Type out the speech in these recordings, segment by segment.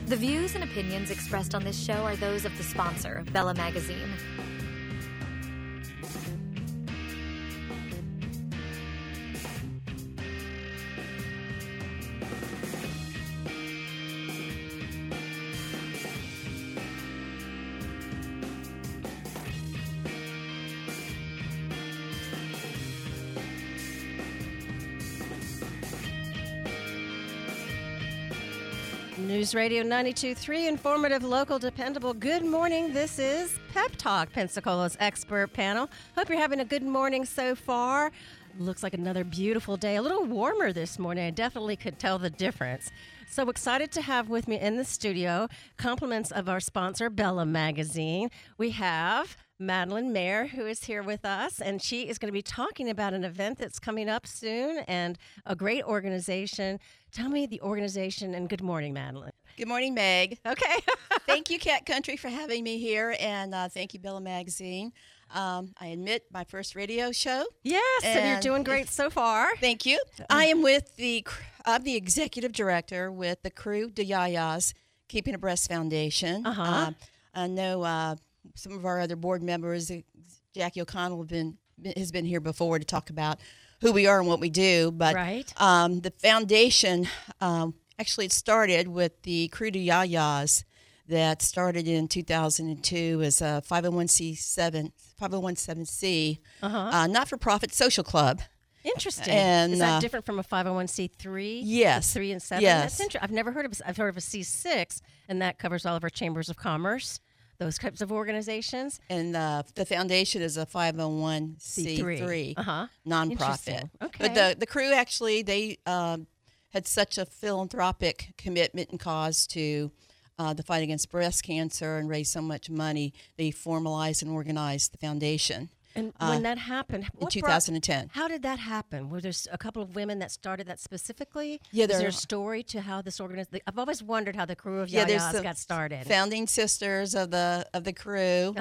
The views and opinions expressed on this show are those of the sponsor, Bella Magazine. News Radio 92.3, informative, local, dependable. Good morning. This is Pep Talk, Pensacola's expert panel. Hope you're having a good morning so far. Looks like another beautiful day. A little warmer this morning. I definitely could tell the difference. So excited to have with me in the studio compliments of our sponsor, Bella Magazine. We have Madeline Mayer, who is here with us, and she is going to be talking about an event that's coming up soon and a great organization. Tell me the organization, and good morning, Madeline. Good morning, Meg. Okay. Thank you, Cat Country, for having me here, and thank you, Bella Magazine. I admit my first radio show. Yes, and you're doing great so far. Thank you. I am with I'm the executive director with the Crew de Yayas Keeping Abreast Foundation. I know some of our other board members, Jackie O'Connell, has been here before to talk about who we are and what we do. But right. The foundation, actually it started with the Crew de Yayas that started in 2002 as a 501c, not-for-profit social club. Interesting. And, is that different from a 501c3? Yes. 3 and 7? Yes. That's interesting. I've never heard of I've heard of a C6, and that covers all of our chambers of commerce, those types of organizations. And the foundation is a 501c3 nonprofit. Okay. But the Crew, actually, they had such a philanthropic commitment and cause to the fight against breast cancer and raise so much money, they formalized and organized the foundation. And when that happened, in 2010. How did that happen? Were there a couple of women that started that specifically? Yeah, is there a story to how this organization? I've always wondered how the Crew of Yayas got started. Founding sisters of the Crew.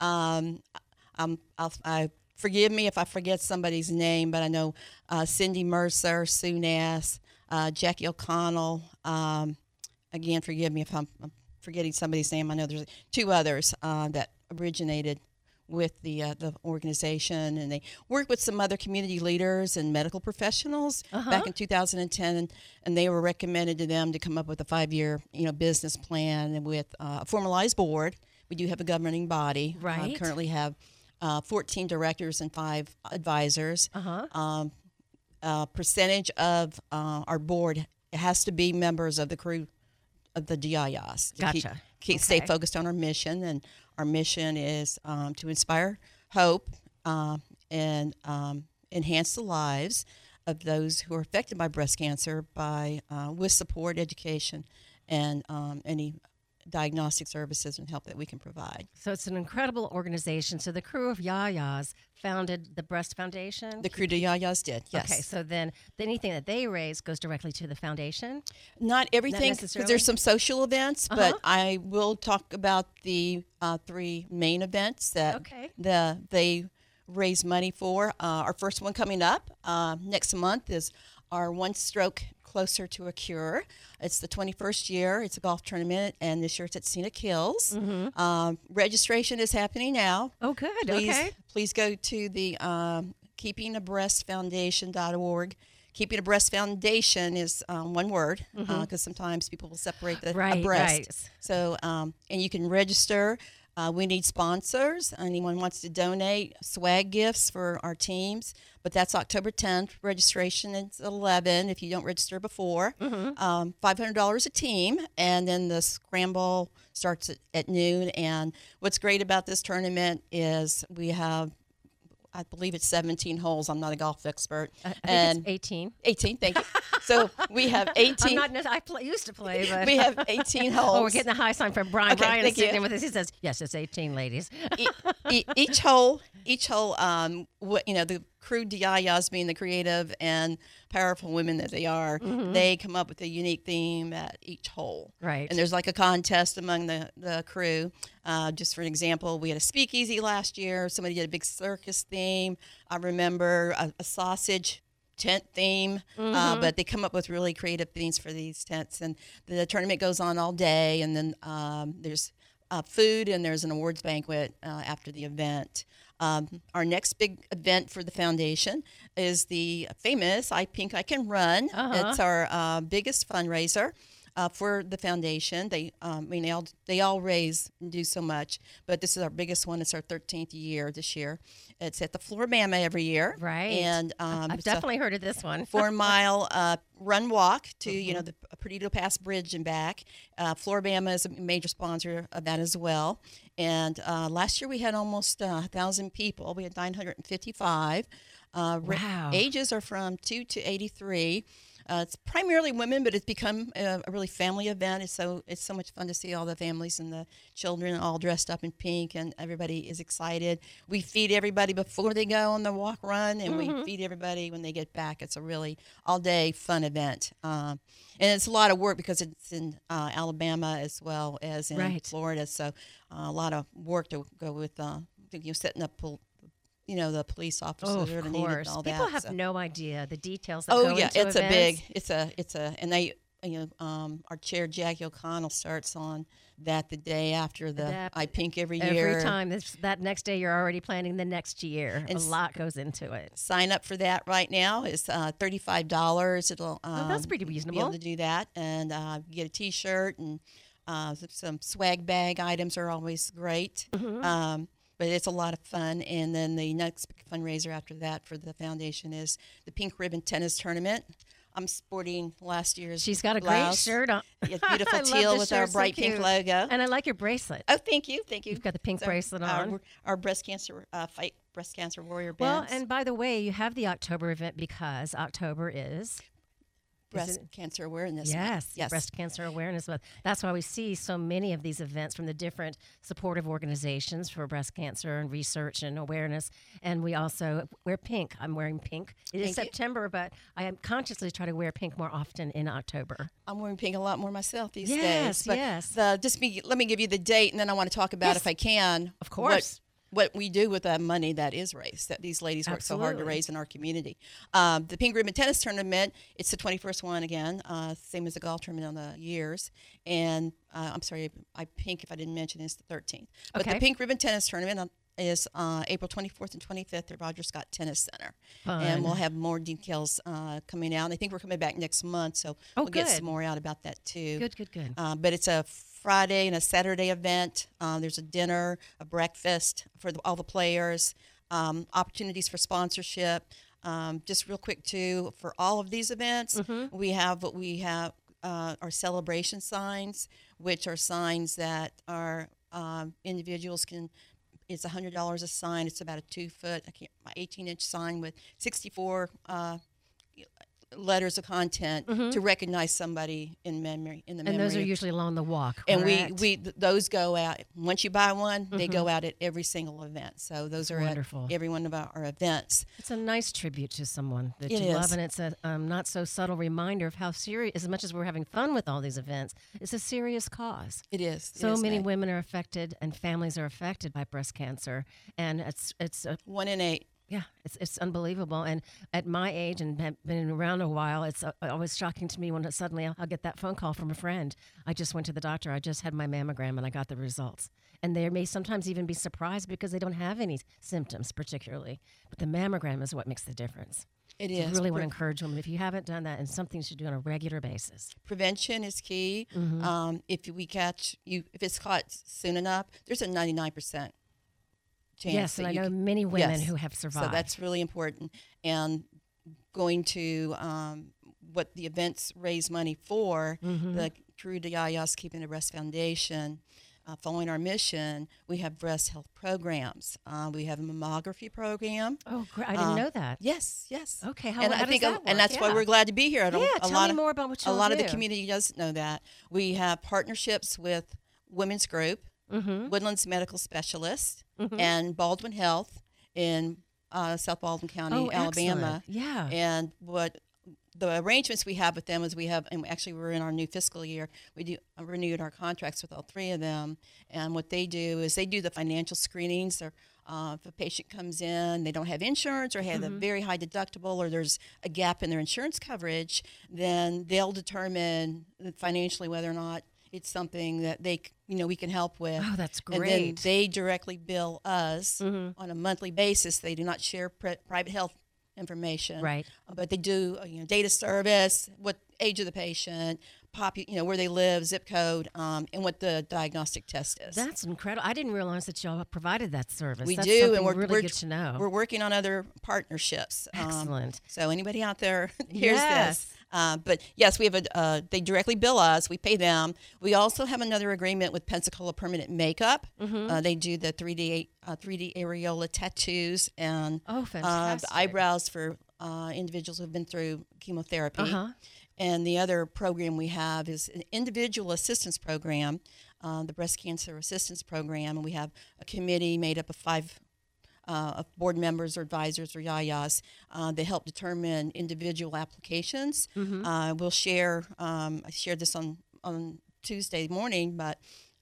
Forgive me if I forget somebody's name, but I know Cindy Mercer, Sue Nass, Jackie O'Connell. Again, forgive me if I'm forgetting somebody's name. I know there's two others that originated with the organization, and they worked with some other community leaders and medical professionals back in 2010, and they were recommended to them to come up with a 5-year business plan and with a formalized board. We do have a governing body. Right. Currently have 14 directors and 5 advisors. Percentage of our board has to be members of the Crew of the Yayas. Gotcha. Stay focused on our mission, and our mission is to inspire hope and enhance the lives of those who are affected by breast cancer with support, education, and any diagnostic services and help that we can provide. So it's an incredible organization. So the Crew of Yayas founded the Breast Foundation? The Crew de Yayas did, yes. Okay, so then anything that they raise goes directly to the foundation? Not everything, because there's some social events, but I will talk about the 3 main events that they raise money for. Our first one coming up next month is our One Stroke Closer to a Cure. It's the 21st year. It's a golf tournament, and this year it's at Scenic Hills. Registration is happening now. Oh, good. Please go to the keepingabreastfoundation.org. Keeping a Breast Foundation is one word, because sometimes people will separate a breast. Right. So, and you can register. We need sponsors. Anyone wants to donate swag gifts for our teams, but that's October 10th. Registration is 11 if you don't register before. $500 a team, and then the scramble starts at noon. And what's great about this tournament is we have, I believe it's 17 holes. I'm not a golf expert. I think it's 18. 18, thank you. So we have 18. I used to play, but we have 18 holes. Oh, we're getting a high sign from Brian. Okay, Brian is sitting you. with us. He says, yes, it's 18, ladies. Each hole, the Crew de Yayas, being the creative and powerful women that they are, they come up with a unique theme at each hole. Right. And there's like a contest among the crew. Just for an example, we had a speakeasy last year. Somebody did a big circus theme. I remember a sausage tent theme, but they come up with really creative themes for these tents. And the tournament goes on all day, and then there's food, and there's an awards banquet after the event. Our next big event for the foundation is the famous I Pink I Can Run. It's our biggest fundraiser for the foundation. They all raise and do so much, but this is our biggest one. It's our 13th year this year. It's at the Floribama every year. Right. And I've definitely heard of this one. 4-mile run walk to the Perdido Pass Bridge and back. Floribama is a major sponsor of that as well. And last year we had almost 1,000 people. We had 955. Wow. Ages are from 2 to 83. It's primarily women, but it's become a really family event. It's so much fun to see all the families and the children all dressed up in pink, and everybody is excited. We feed everybody before they go on the walk run, and we feed everybody when they get back. It's a really all-day fun event. And it's a lot of work because it's in Alabama as well as in Florida, so a lot of work to go with setting up the police officers of are needed and all People that. have no idea the details that go into it's events. and they, our chair Jackie O'Connell starts on that the day after the I Pink every year. Every time that next day, you're already planning the next year. And a lot goes into it. Sign up for that right now is $35. It'll that's pretty reasonable. Be able to do that, and get a T-shirt and some swag bag items are always great. But it's a lot of fun. And then the next fundraiser after that for the foundation is the Pink Ribbon Tennis Tournament. I'm sporting last year's She's got a blouse. great shirt on. It's beautiful teal with our bright pink logo. And I like your bracelet. Oh, thank you. You've got the pink bracelet on. Our breast cancer breast cancer warrior Well, bands. and by the way, you have the October event because October is Breast Cancer Awareness Month. Yes, Breast Cancer Awareness Month. That's why we see so many of these events from the different supportive organizations for breast cancer and research and awareness. And we also wear pink. I'm wearing pink. It is September, but I am consciously trying to wear pink more often in October. I'm wearing pink a lot more myself these days. But let me give you the date, and then I want to talk about, if I can, of course, what we do with the money that is raised, that these ladies work so hard to raise in our community. The Pink Ribbon Tennis Tournament, it's the 21st one again, same as the golf tournament on the years. And I'm sorry, I Pink, if I didn't mention, is the 13th. But the Pink Ribbon Tennis Tournament is April 24th and 25th at Roger Scott Tennis Center. Fun. And we'll have more details coming out. And I think we're coming back next month, so we'll get some more out about that too. Good. But it's a Friday and a Saturday event. There's a dinner, a breakfast for all the players, opportunities for sponsorship. Just real quick too, for all of these events, we have our celebration signs, which are signs that our individuals can. It's $100 a sign. It's about a 2-foot, 18-inch sign with 64 letters of content to recognize somebody in memory. And those are usually along the walk. And those go out once you buy one. They go out at every single event. So those are wonderful. At every one of our events. It's a nice tribute to someone that you love, and it's a not so subtle reminder of how serious. As much as we're having fun with all these events, it's a serious cause. It is. So many women are affected, and families are affected by breast cancer, and it's 1 in 8. Yeah, it's unbelievable. And at my age and have been around a while, it's always shocking to me when suddenly I'll get that phone call from a friend. I just went to the doctor. I just had my mammogram and I got the results. And they may sometimes even be surprised because they don't have any symptoms particularly. But the mammogram is what makes the difference. It is. I really want to encourage women, if you haven't done that, and something you should do on a regular basis. Prevention is key. If it's caught soon enough, there's a 99% chance. Yes, and I know many women who have survived. So that's really important. And going to what the events raise money for, the True de Yayas Keeping the Breast Foundation, following our mission, we have breast health programs. We have a mammography program. Oh, great. I didn't know that. Yes. Okay, how does that work? And that's why we're glad to be here. Tell me more about what you do. A lot of the community doesn't know that. We have partnerships with Women's Group, Woodlands Medical Specialists, and Baldwin Health in South Baldwin County, Alabama. Excellent. Yeah. And what the arrangements we have with them is and actually we're in our new fiscal year. We do renewed our contracts with all three of them, and what they do is they do the financial screenings. Or if a patient comes in, they don't have insurance or have a very high deductible, or there's a gap in their insurance coverage, then they'll determine financially whether or not it's something that we can help with. Oh, that's And then great. they directly bill us on a monthly basis. They do not share private health information, Right. But they do, data service, what age of the patient, where they live, zip code, and what the diagnostic test is. That's incredible. I didn't realize that y'all provided that service. We That's do, something and we're really good to know. We're working on other partnerships. Excellent. So anybody out there hears Yes. this. But yes, we have they directly bill us. We pay them. We also have another agreement with Pensacola Permanent Makeup. They do the 3D areola tattoos and Oh, fantastic. the eyebrows for individuals who have been through chemotherapy. And the other program we have is an individual assistance program, the breast cancer assistance program, and we have a committee made up of 5 of board members or advisors or yayas. They help determine individual applications. We'll share. I shared this on Tuesday morning, but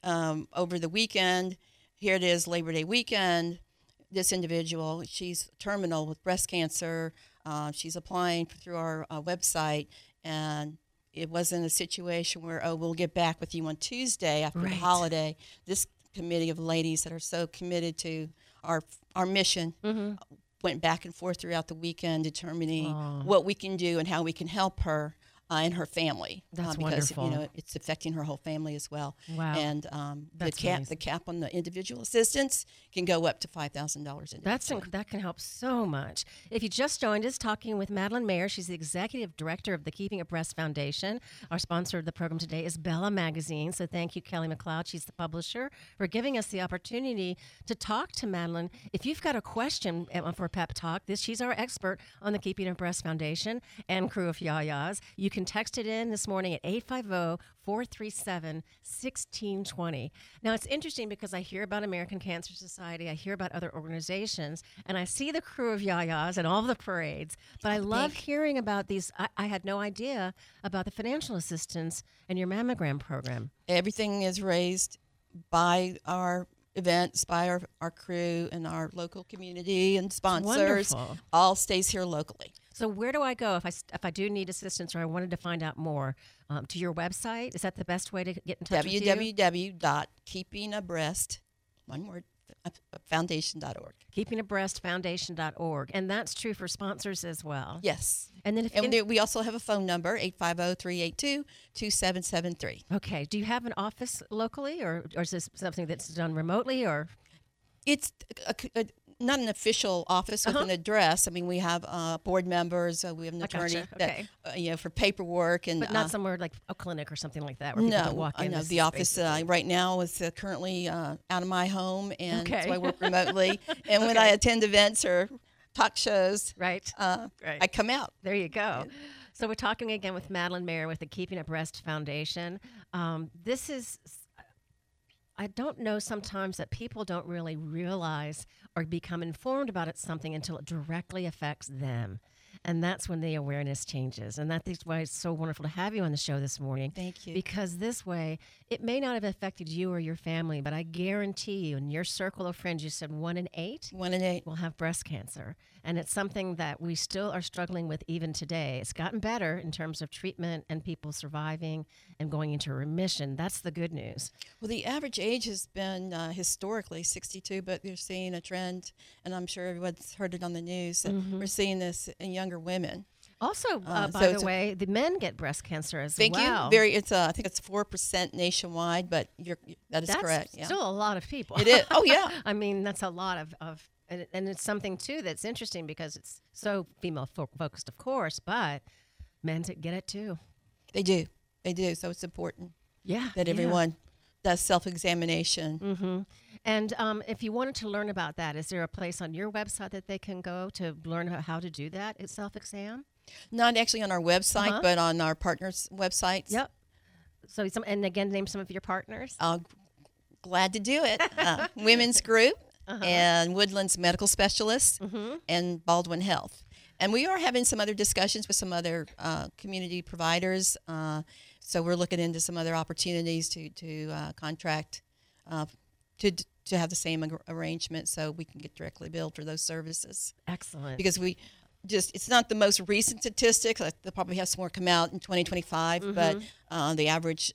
over the weekend, here it is, Labor Day weekend. This individual, she's terminal with breast cancer. She's applying through our website, and it wasn't a situation where, we'll get back with you on Tuesday after the Right. holiday. This committee of ladies that are so committed to our mission went back and forth throughout the weekend determining what we can do and how we can help her and her family. That's because, wonderful. it's affecting her whole family as well. Wow. And That's the amazing. cap on the individual assistance can go up to $5,000 That can help so much. If you just joined us, talking with Madeline Mayer, she's the executive director of the Keeping Up Breast Foundation. Our sponsor of the program today is Bella Magazine. So thank you, Kelly McLeod. She's the publisher, for giving us the opportunity to talk to Madeline. If you've got a question for Pep Talk, she's our expert on the Keeping Up Breast Foundation and crew of Yayas. You can text it in this morning at 850-437-1620. Now, it's interesting because I hear about American Cancer Society, I hear about other organizations, and I see the crew of Yayas and all the parades, but I love hearing about these. I had no idea about the financial assistance and your mammogram program. Everything is raised by our events, by our crew and our local community and sponsors. Wonderful. All stays here locally. So where do I go if I do need assistance or I wanted to find out more? To your website? Is that the best way to get in touch with you? www.keepingabreast, one word, foundation.org. KeepingAbreastFoundation.org. And that's true for sponsors as well. Yes. And then we also have a phone number, 850-382-2773. Okay. Do you have an office locally, or is this something that's done remotely, or? It's not an official office with an address. I mean, we have board members. We have an attorney Okay. that, for paperwork. But not somewhere like a clinic or something like that where people can walk in. No, the office right now is currently out of my home, and so I work remotely. And when I attend events or talk shows, right. I come out. There you go. So we're talking again with Madeline Mayer with the Keeping Up Breast Foundation. This is, I don't know sometimes that people don't really realize or become informed about something until it directly affects them. And that's when the awareness changes. And that's why it's so wonderful to have you on the show this morning. Thank you. Because this way, it may not have affected you or your family, but I guarantee you, in your circle of friends, you said 1 in 8? 1 in 8 will have breast cancer. And it's something that we still are struggling with even today. It's gotten better in terms of treatment and people surviving and going into remission. That's the good news. Well, the average age has been historically 62, but you're seeing a trend, and I'm sure everyone's heard it on the news, that we're seeing this in younger women. Also, by the way, the men get breast cancer as well. Thank you. It's I think it's 4% nationwide, but that is correct. Yeah. Still a lot of people. It is. Oh, yeah. I mean, that's a lot of and it's something, too, that's interesting because it's so female-focused, of course, but men get it, too. They do. So it's important that everyone does self-examination. Mm-hmm. And if you wanted to learn about that, is there a place on your website that they can go to learn how to do that? It's self-exam? Not actually on our website, but on our partners' websites. Yep. So, and again, name some of your partners. Glad to do it. Women's Group and Woodlands Medical Specialists and Baldwin Health. And we are having some other discussions with some other community providers. So we're looking into some other opportunities to contract to have the same arrangement, so we can get directly billed for those services. Excellent. Because it's not the most recent statistics. They'll probably have some more come out in 2025, but the average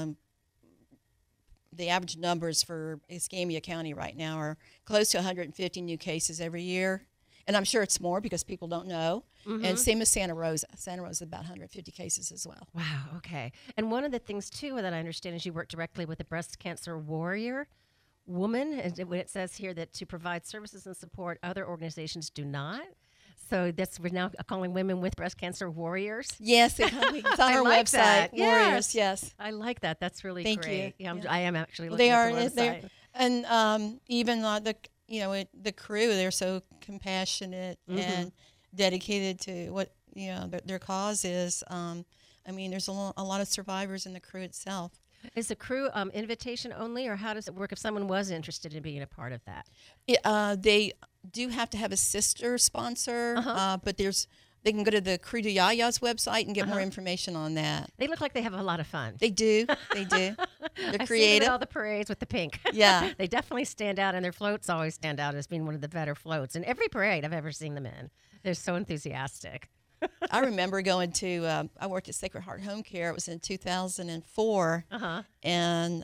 numbers for Escambia County right now are close to 150 new cases every year. And I'm sure it's more because people don't know. And same as Santa Rosa. Santa Rosa is about 150 cases as well. Wow, okay. And one of the things, too, that I understand is you work directly with the Breast Cancer Warrior woman. And when it says here that to provide services and support, other organizations do not. So we're now calling women with breast cancer warriors. Yes, it's on our like website. That. Warriors, yes. I like that. That's really Thank great. you. Yeah, Yeah. I am actually looking at the website. And even the crew, they're so compassionate and dedicated to what their cause is. There's a lot of survivors in the crew itself. Is the crew invitation only, or how does it work if someone was interested in being a part of that? They do have to have a sister sponsor, but they can go to the Crew de Yaya's website and get more information on that. They look like they have a lot of fun. They do. They do. They're creative. All the parades with the pink. Yeah. They definitely stand out, and their floats always stand out as being one of the better floats. In every parade I've ever seen them in, they're so enthusiastic. I remember going to, I worked at Sacred Heart Home Care. It was in 2004. And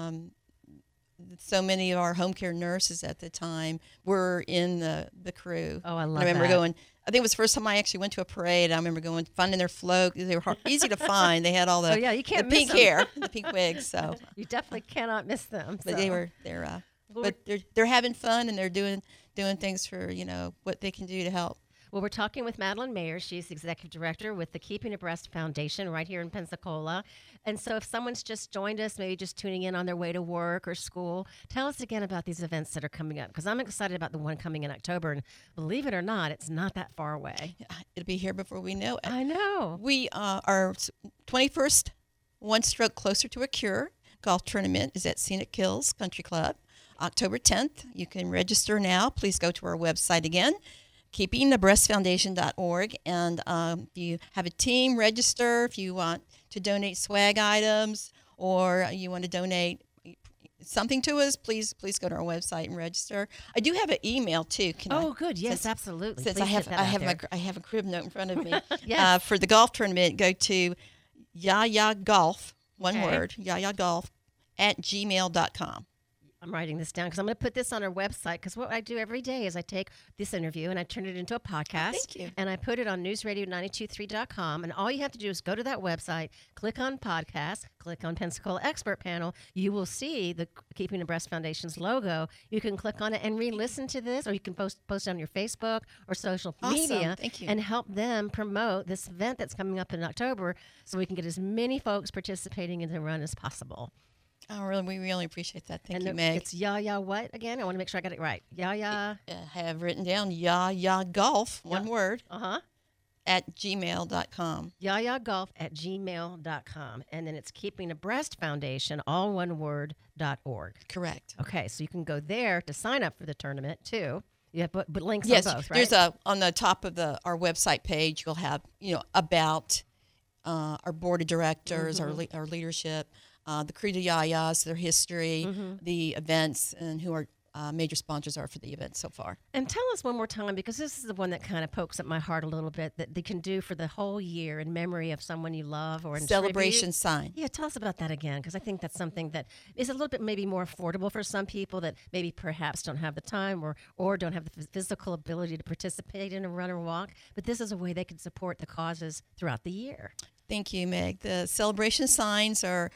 so many of our home care nurses at the time were in the crew. Oh, I love I remember that. going, I think it was the first time I actually went to a parade. I remember going, finding their float. They were easy to find. They had all the, you can't the miss pink them. hair, the pink wigs. So, You definitely cannot miss them. but they're having fun, and they're doing things for, what they can do to help. Well, we're talking with Madeline Mayer. She's the executive director with the Keeping Abreast Foundation right here in Pensacola. And so if someone's just joined us, maybe just tuning in on their way to work or school, tell us again about these events that are coming up, because I'm excited about the one coming in October. And believe it or not, it's not that far away. It'll be here before we know it. I know. We our 21st One Stroke Closer to a Cure golf tournament is at Scenic Hills Country Club, October 10th. You can register now. Please go to our website again, keepingabreastfoundation.org. And if you have a team, register. If you want to donate swag items or you want to donate something to us, please go to our website and register. I do have an email too. Good. Yes, absolutely. Since Please I have a crib note in front of me. Yes. For the golf tournament, go to Yaya Golf, one word, Yaya Golf @gmail.com. I'm writing this down because I'm going to put this on our website, because what I do every day is I take this interview and I turn it into a podcast. Thank you. And I put it on newsradio923.com. And all you have to do is go to that website, click on podcast, click on Pensacola Expert Panel. You will see the Keeping Abreast Foundation's logo. You can click on it and re-listen to this, or you can post it on your Facebook or social media. Thank you. And help them promote this event that's coming up in October, so we can get as many folks participating in the run as possible. Oh, we really appreciate that. Thank And you, Meg. it's Yaya what again? I want to make sure I got it right. Yaya. I have written down Yaya Golf, one word, @gmail.com. YayaGolf@gmail.com. And then it's Keeping Abreast Foundation, all one word, .org. Correct. Okay, so you can go there to sign up for the tournament too. Yeah, but links Yes, on both, right? there's on the top of our website page. You'll have about our board of directors, our leadership, the Crew de Yayas, their history, the events, and who our major sponsors are for the event so far. And tell us one more time, because this is the one that kind of pokes at my heart a little bit, that they can do for the whole year in memory of someone you love or in Celebration tribute. sign. Yeah, tell us about that again, because I think that's something that is a little bit maybe more affordable for some people that maybe perhaps don't have the time or don't have the physical ability to participate in a run or walk. But this is a way they can support the causes throughout the year. Thank you, Meg. The celebration signs are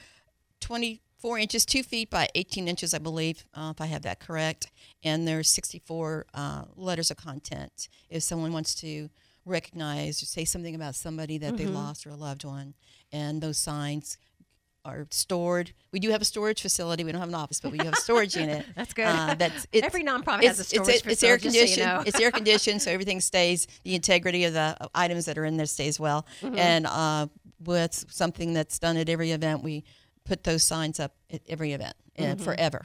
24 inches, 2 feet by 18 inches, I believe, if I have that correct. And there's 64 letters of content. If someone wants to recognize or say something about somebody that they lost or a loved one, and those signs are stored. We do have a storage facility. We don't have an office, but we have a storage unit. That's good. Every nonprofit has a storage It's air facility, just so you conditioned. know. It's air conditioned, so everything stays. The integrity of the items that are in there stays well. And with something that's done at every event, we put those signs up at every event and forever.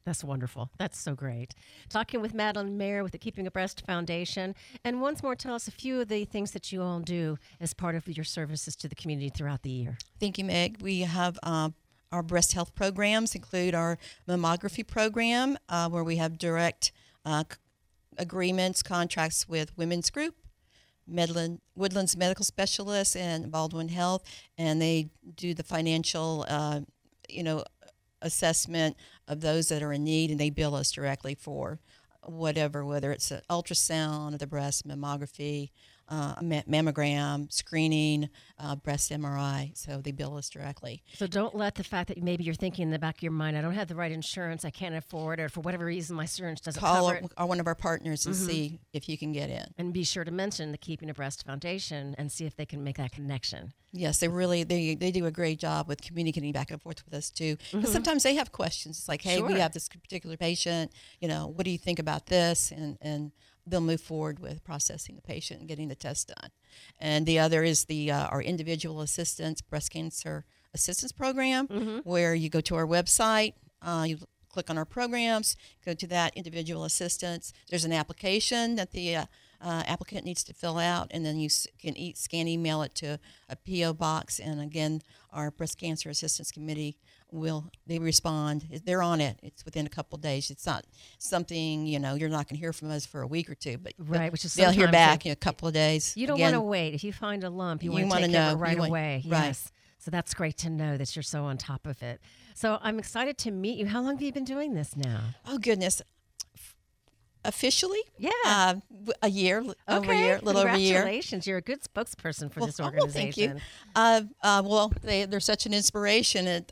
That's wonderful. That's so great. Talking with Madeline Mayer with the Keeping Abreast Foundation. And once more, tell us a few of the things that you all do as part of your services to the community throughout the year. Thank you, Meg. We have our breast health programs include our mammography program, where we have direct agreements, contracts with Women's Group, Woodlands Medical Specialists, and Baldwin Health, and they do the financial, assessment of those that are in need, and they bill us directly for whether it's an ultrasound of the breast, mammography, mammogram, screening, breast MRI. So they bill us directly. So don't let the fact that maybe you're thinking in the back of your mind, I don't have the right insurance, I can't afford it, or for whatever reason my insurance doesn't cover it. Call one of our partners and see if you can get in. And be sure to mention the Keeping Abreast Foundation and see if they can make that connection. Yes, they do a great job with communicating back and forth with us too. Because sometimes they have questions. It's like, hey, we have this particular patient. What do you think about this? And they'll move forward with processing the patient and getting the test done. And the other is our individual assistance breast cancer assistance program, where you go to our website, you click on our programs, go to that individual assistance. There's an application that the applicant needs to fill out, and then you can scan email it to a P.O. box. And again, our breast cancer assistance committee they respond. They're on it. It's within a couple of days. It's not something, you're not going to hear from us for a week or two, but which is they'll hear back in a couple of days. You don't want to wait. If you find a lump, you want to take care of it right away. Right. Yes. So that's great to know that you're so on top of it. So I'm excited to meet you. How long have you been doing this now? Oh, goodness. Officially? Yeah. A year, okay. over a year, a little over a year. Congratulations. You're a good spokesperson for this organization. Thank you. They're such an inspiration.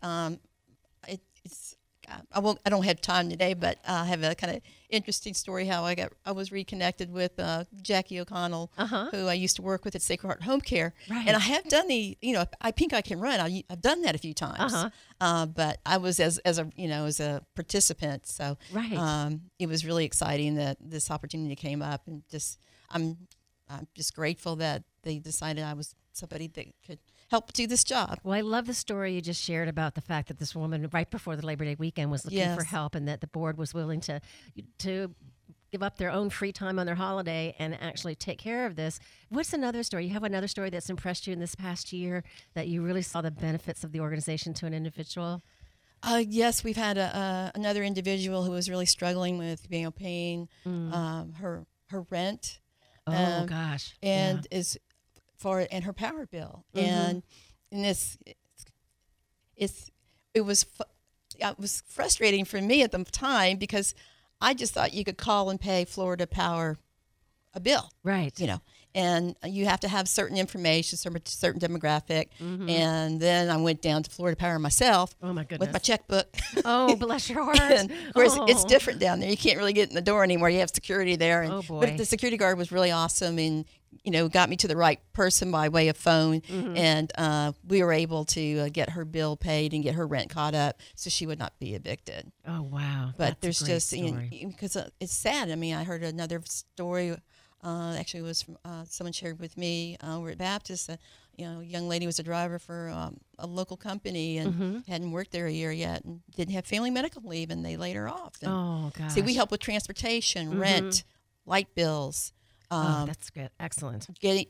I don't have time today, but I have a kind of interesting story how I was reconnected with Jackie O'Connell, who I used to work with at Sacred Heart Home Care. Right. And I have done I think I can run. I've done that a few times. But I was as a participant. So it was really exciting that this opportunity came up, and I'm just grateful that they decided I was somebody that could help do this job. Well, I love the story you just shared about the fact that this woman, right before the Labor Day weekend, was looking for help, and that the board was willing to give up their own free time on their holiday and actually take care of this. What's another story? You have another story that's impressed you in this past year that you really saw the benefits of the organization to an individual? Yes, we've had another individual who was really struggling with paying her rent. Oh gosh! And and her power bill, and this it was frustrating for me at the time, because I just thought you could call and pay Florida Power a bill, right? And you have to have certain information, certain demographic. And then I went down to Florida Power myself. Oh my goodness! With my checkbook. Oh, bless your heart. And of course, it's different down there. You can't really get in the door anymore. You have security there. And, oh boy! But the security guard was really awesome, and got me to the right person by way of phone. And we were able to get her bill paid and get her rent caught up, so she would not be evicted. Oh wow! But That's there's just because it's sad. I mean, I heard another story. Actually, it was from someone shared with me. We're at Baptist. A young lady was a driver for a local company and hadn't worked there a year yet, and didn't have family medical leave, and they laid her off. And oh gosh! See, we help with transportation, rent, light bills. That's good. Excellent. Getting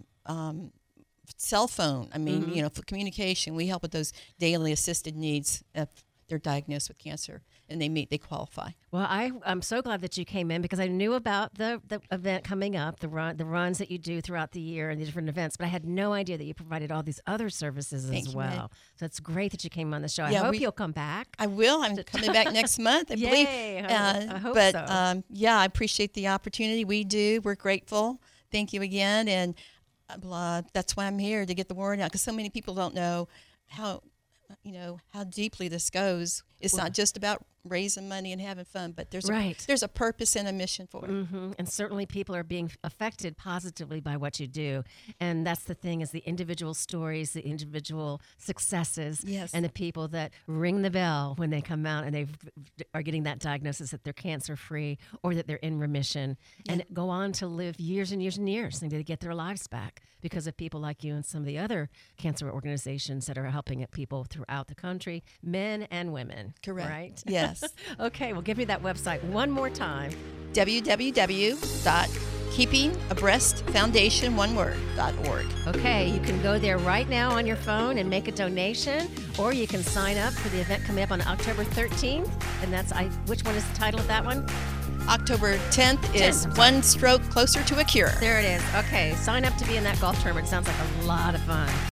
cell phone. I mean, for communication, we help with those daily assisted needs if they're diagnosed with cancer and they qualify. Well, I'm so glad that you came in, because I knew about the event coming up, the runs that you do throughout the year and the different events, but I had no idea that you provided all these other services as well. So it's great that you came on the show. I hope you'll come back. I will. I'm coming back next month, I believe. I hope so. I appreciate the opportunity. We do. We're grateful. Thank you again. And that's why I'm here, to get the word out, because so many people don't know how deeply this goes. It's not just about raising money and having fun, but there's a purpose and a mission for it. And certainly people are being affected positively by what you do. And that's the thing, is the individual stories, the individual successes, and the people that ring the bell when they come out and they are getting that diagnosis that they're cancer-free or that they're in remission, and go on to live years and years and years, and to get their lives back because of people like you and some of the other cancer organizations that are helping people throughout the country, men and women. Correct. Right? Yes. Yes. Okay, well, give me that website one more time. www.keepingabreastfoundation.org. Okay, you can go there right now on your phone and make a donation, or you can sign up for the event coming up on October 13th. And that's, which one is the title of that one? October 10th is One Stroke Closer to a Cure. There it is. Okay, sign up to be in that golf tournament. Sounds like a lot of fun.